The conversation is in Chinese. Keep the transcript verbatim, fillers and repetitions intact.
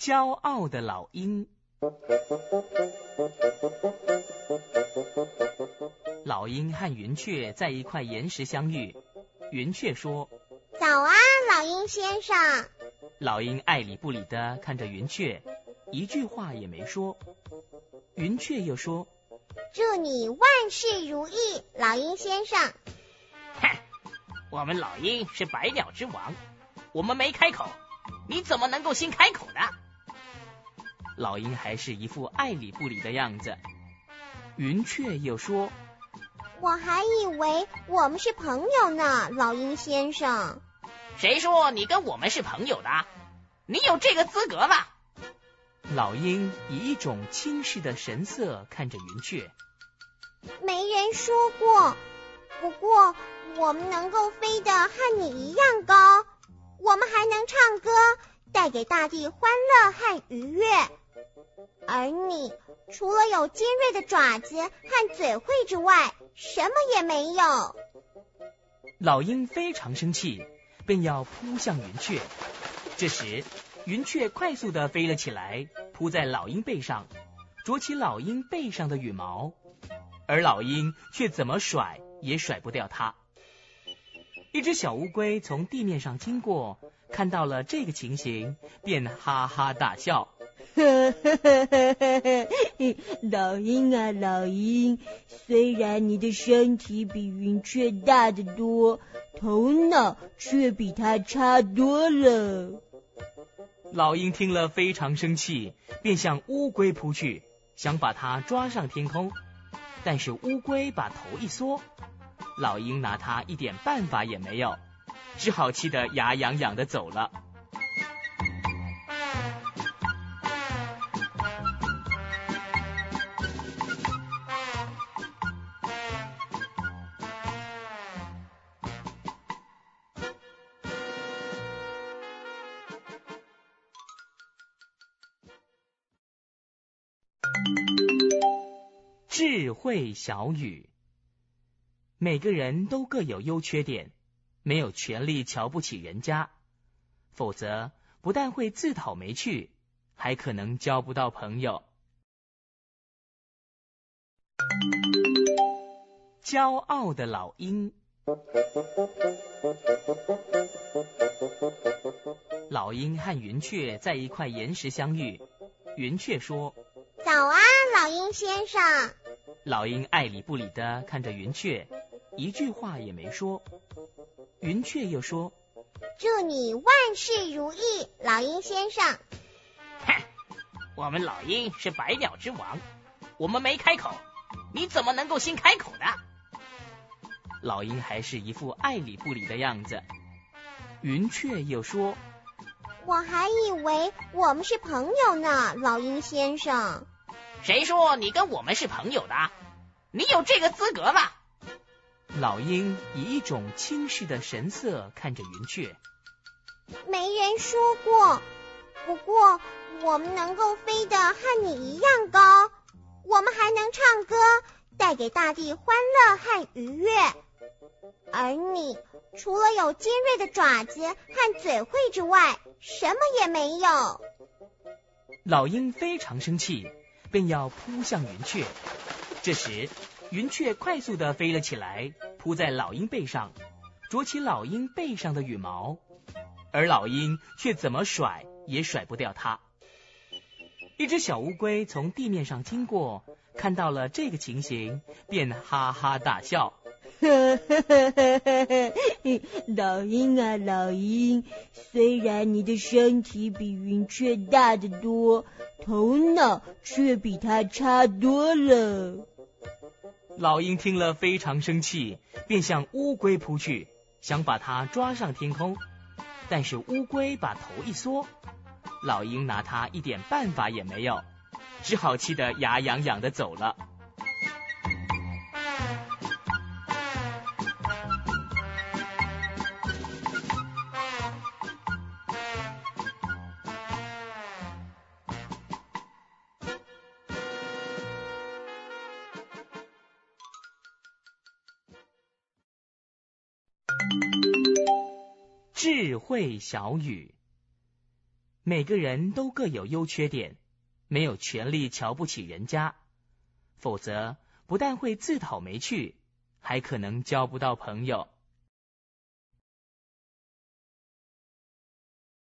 骄傲的老鹰。老鹰和云雀在一块岩石相遇，云雀说： 早啊，老鹰先生。 老鹰爱理不理地看着云雀，一句话也没说。云雀又说： 祝你万事如意，老鹰先生。 哼，我们老鹰是百鸟之王，我们没开口，你怎么能够先开口呢？ 老鹰还是一副爱理不理的样子。云雀又说： 我还以为我们是朋友呢，老鹰先生。 谁说你跟我们是朋友的？你有这个资格吗？ 老鹰以一种轻视的神色看着云雀。 没人说过，不过我们能够飞得和你一样高，我们还能唱歌，带给大地欢乐和愉悦。而你除了有尖锐的爪子和嘴喙之外，什么也没有。 老鹰非常生气，便要扑向云雀。这时云雀快速地飞了起来，扑在老鹰背上，啄起老鹰背上的羽毛，而老鹰却怎么甩也甩不掉它。一只小乌龟从地面上经过，看到了这个情形，便哈哈大笑。 老鹰啊老鹰，虽然你的身体比云雀大得多，头脑却比它差多了。 老鹰听了非常生气，便向乌龟扑去，想把它抓上天空。但是乌龟把头一缩，老鹰拿它一点办法也没有，只好气得牙痒痒地走了。智慧小语。每个人都各有优缺点，没有权利瞧不起人家，否则不但会自讨没趣，还可能交不到朋友。骄傲的老鹰。老鹰和云雀在一块岩石相遇，云雀说： 早啊，老鹰先生。 老鹰爱理不理地看着云雀，一句话也没说。云雀又说： 祝你万事如意，老鹰先生。 哼，我们老鹰是百鸟之王，我们没开口，你怎么能够先开口呢？ 老鹰还是一副爱理不理的样子。云雀又说： 我还以为我们是朋友呢，老鹰先生。 谁说你跟我们是朋友的？你有这个资格吗？ 老鹰以一种轻视的神色看着云雀。 没人说过，不过我们能够飞得和你一样高，我们还能唱歌，带给大地欢乐和愉悦。而你除了有尖锐的爪子和嘴喙之外，什么也没有。 老鹰非常生气，便要扑向云雀。这时云雀快速地飞了起来，扑在老鹰背上，啄起老鹰背上的羽毛，而老鹰却怎么甩也甩不掉它。一只小乌龟从地面上经过，看到了这个情形，便哈哈大笑。 老鹰啊老鹰，虽然你的身体比云雀大得多，头脑却比它差多了。 老鹰听了非常生气，便向乌龟扑去，想把它抓上天空。但是乌龟把头一缩，老鹰拿它一点办法也没有，只好气得牙痒痒地走了。智慧小语。 每个人都各有优缺点，没有权利瞧不起人家，否则不但会自讨没趣，还可能交不到朋友。